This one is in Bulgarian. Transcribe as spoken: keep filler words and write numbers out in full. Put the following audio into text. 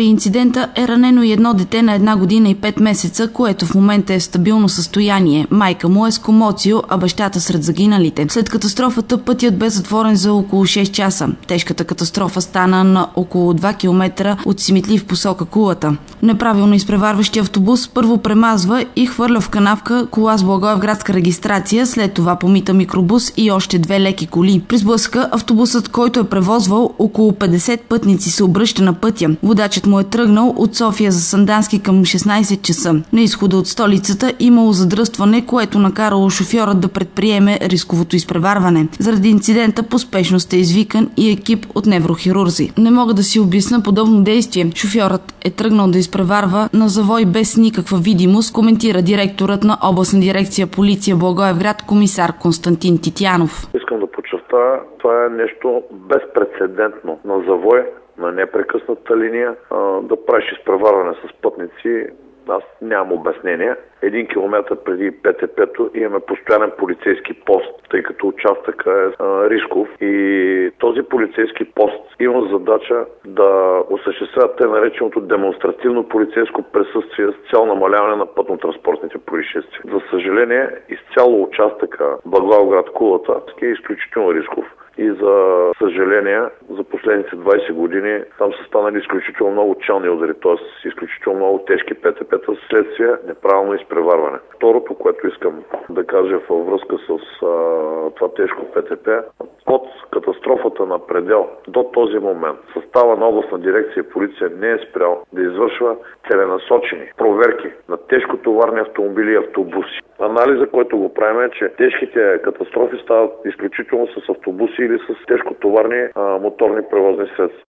При инцидента е ранено и едно дете на една година и пет месеца, което в момента е в стабилно състояние. Майка му е с комоцио, а бащата сред загиналите. След катастрофата пътят бе затворен за около шест часа. Тежката катастрофа стана на около два километра от Симитли в посока Кулата. Неправилно изпреварващи автобус първо премазва и хвърля в канавка кола с благоевградска регистрация, след това помита микробус и още две леки коли. При сблъсъка автобусът, който е превозвал около петдесет пътници, се обръща на пътя. Водачът му е тръгнал от София за Сандански към шестнайсет часа. На изхода от столицата имало задръстване, което накарало шофьорът да предприеме рисковото изпреварване. Заради инцидента по спешност е извикан и екип от неврохирурзи. Не мога да си обясня подобно действие. Шофьорът е тръгнал да изпреварва на завой без никаква видимост, коментира директорът на областна дирекция полиция Благоевград комисар Константин Титянов. Искам да подчертая, това е нещо безпрецедентно на завой, на непрекъсната линия, да правиш изпреварване с пътници. Аз нямам обяснение. Един километър преди ПТП-то имаме постоянен полицейски пост, тъй като участъка е а, рисков, и този полицейски пост има задача да осъществява те нареченото демонстративно полицейско присъствие с цел намаляване на пътно-транспортните происшествия. За съжаление, изцяло участъка Благоевград-Кулата е изключително рисков. И за съжаление, за последните двайсет години там са станали изключително много челни удари, т.е. изключително много тежки ПТП-та следствие неправилно изпреварване. Второто, което искам да кажа във връзка с а, това тежко ПТП, от катастрофата на предел до този момент състава на областна дирекция полиция не е спрял да извършва целенасочени проверки на тежкотоварни автомобили и автобуси. Анализа, който го правим, е, че тежките катастрофи стават изключително с автобуси или с тежкотоварни а, моторни превозни средства.